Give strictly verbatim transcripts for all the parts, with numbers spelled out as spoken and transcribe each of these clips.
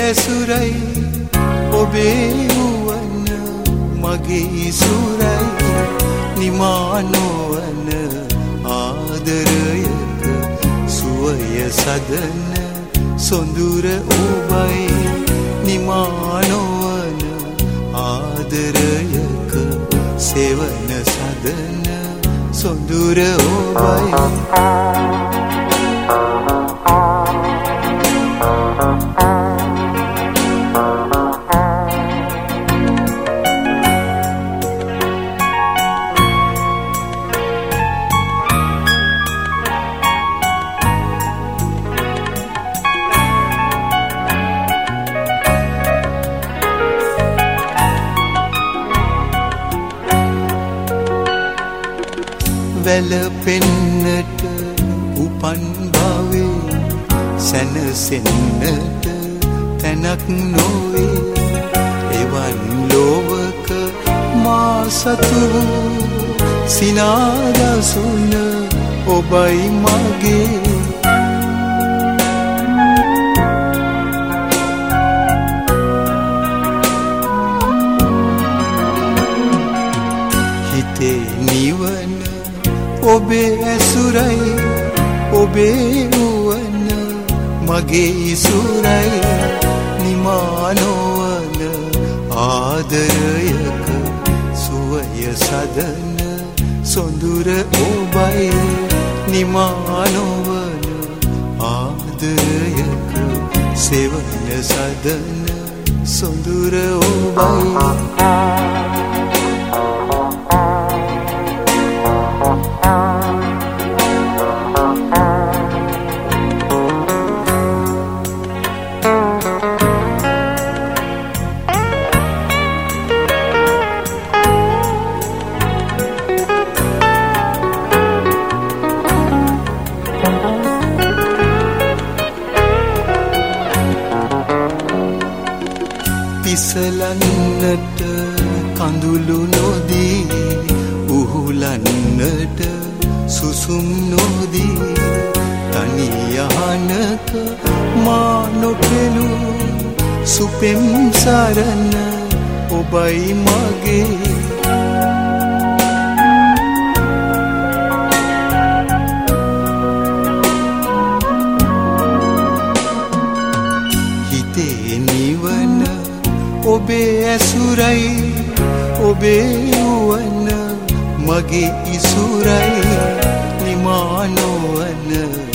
ඇසුරයි ඔබේ වුවන මගේ ඉසුරයි නිමා නොවන ආදරයක සුවය සදන සොඳුර ඔබයි නිමා නොවන ආදරයක සෙවන සදන සොඳුර ඔබයි වැළපෙන්නට උපන් භවයේ සැනසෙන්නට තැනක් නොවේ එවන් ලෝවක මා සතු සිනාදසුන ඔබයි මගේ හිතේ නිවන ඔබේ ඇසුරයි ඔබේ වුවන මගේ ඉසුරයි නිමා නොවන ආදරයක සුවය සදන සොඳුර ඔබයි නිමා නොවන ආදරයක සෙවන සදන සොඳුර ඔබයි පිසලන්නට කඳුළු නොදී උහුලන්නට සුසුම් නොදී තනි යහනක මා නොපෙනු සුපෙම් සරණ ඔබයි මගේ හිතේ නිවන ඔබේ ඇසුරයි ඔබේ වුවන මගේ ඉසුරයි නිමා නොවන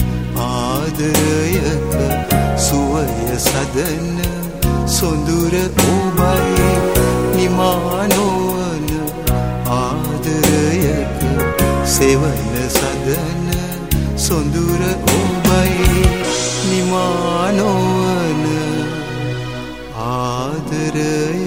ආදරයක සුවය සදන සොඳුර ඔබයි නිමා නොවන ආදරයක සෙවන සදන සොඳුර ඔබයි නිමා නොවන ආදරය